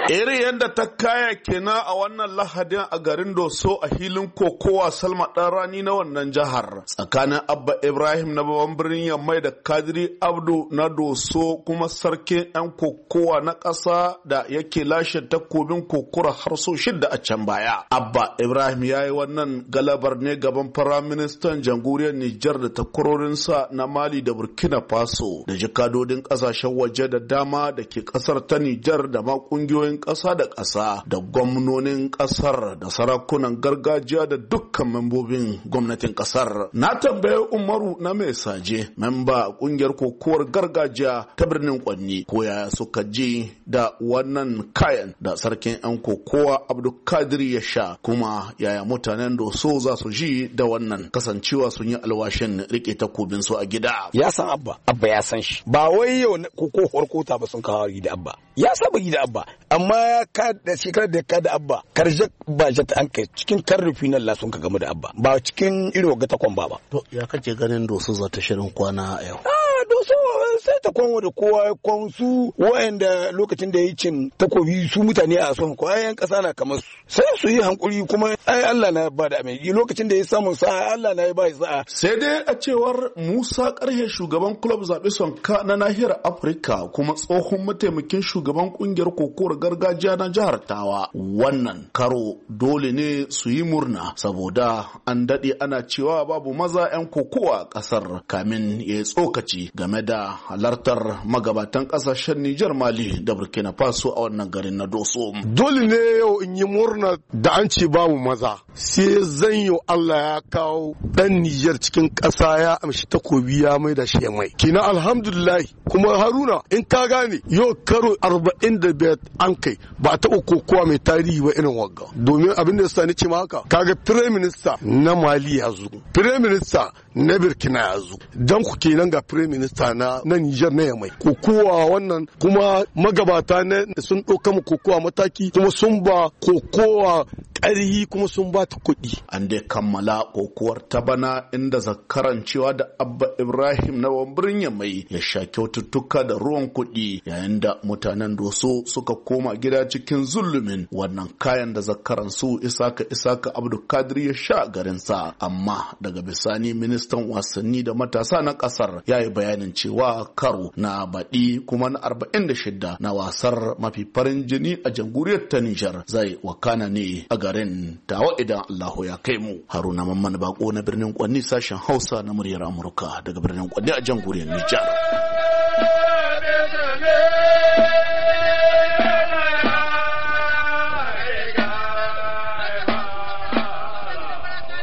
Iri yadda ta kaya kenan a wannan Lahadin a garin Doso a hilin kokowa Salma ɗan rani na wannan jihar tsakanin Abba Ibrahim na babban birnin Yammai da Kadiri Abdu na Doso kuma sarkin 'yan kokowa na ƙasa da yake lashe takobin kokura har so 6 a can baya. Abba Ibrahim ya yi wannan galabar ne gaban Firaministan Jamhuriyar Nijar da takwarorinsa na Mali da Burkina Faso da jakadodin ƙasashen waje da dama da ke ƙasar ta Nijar da ma ƙungiyoyin ƙasa da ƙasa da gwamnonin ƙasar da sarakunan gargajiya da dukkan membobin gwamnatin ƙasar. Na tambaye Umaru na mai saje, memba ƙungiyar kokowar gargajiya ta birnin Kwanni, ko yaya suka ji da wannan kayan da sarkin 'yan kokowa Abdulkadir ya sha, kuma yaya mutanen Doso za su ji da wannan kasancewa sun yi alwashin rike takobin su a gida. Ya san Abba ya san shi. Ba wai yau kokowar kota ba sun kawo gida Abba. Ya saba gida Abba, amma ya kada shekarar da ya kada Abba karje ba jata an kai cikin karrufi nan la sun ka gamu da Abba, ba cikin irin wagga takwan ba. To ya kace ganin Doso za ta shirin kwana a yau? Doso sai ta kwanwa da kowa ya kwan su wa'anda lokacin da ya cin takobi su mutane a son ko ayan kasa na kamar su sai su yi hankuri, kuma ai Allah na ba da mai lokacin da ya samu sa'a Allah na ba sa'a. Sai dai a cewar Musa Karhe, shugaban club zaɓe sonka na nahiyar Afirka kuma tsohon mataimakin shugaban kungiyar kokowar gargajiya na jihar Tawa, wannan karo dole ne su yi murna saboda an daɗe ana cewa babu maza 'yan kokowa a ƙasar, kamin ya yi tsokaci game da halartar magabatan kasashen Nijar, Mali da Burkina Faso a wannan garin na Doso. Dole ne yau in yi murna da an ce babu maza, sai zan yi Allah ya kawo dan Nijar cikin ƙasa ya amshi takobi ya mai da shi mai. Kina alhamdulillah, kuma Haruna in ka gane yau karo 45 an kai ba ta kokowa mai tarihi ba irin wagga. Domin abin da ya sani ce ma haka, kaga Prime Minister na Mali ya zo, Prime Minister na Burkina ya zo, dan ku kenan ga Prime Minister na Nijar na Yamai. Kokowa wannan kuma magabata ne sun ɗauka mu kokowa mataki, kuma sun ba kokowa ƙarhi, kuma sun ba ta kuɗi. An dai kammala kokowar ta bana inda zakaran cewa da Abba Ibrahim na wambirin Yamai ya sha kyaututtuka da ruwan kuɗi, yayin da mutanen Doso suka koma gida cikin zulumin wannan kayan da zakaran su Isaka Abdulkadir ya sha garinsa. Amma daga bisani ministan wasanni da matasa na ƙasar ya yi bayanin cewa karo na baɗi kuma na 46 na wasar mafi farin jini a jamhuriyar ta Nijar zai wakana ne a garin Tawa idan Allahu ya kai mu. Haruna Mamman Bako na birnin Kwanni, sashen Hausa na muryar Amurka daga birnin Kwanni a jamhuriyar Nijar.